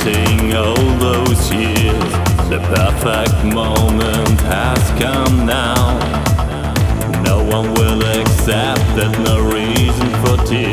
waiting all those years. The perfect moment has come now. No one will accept that, no reason for tears.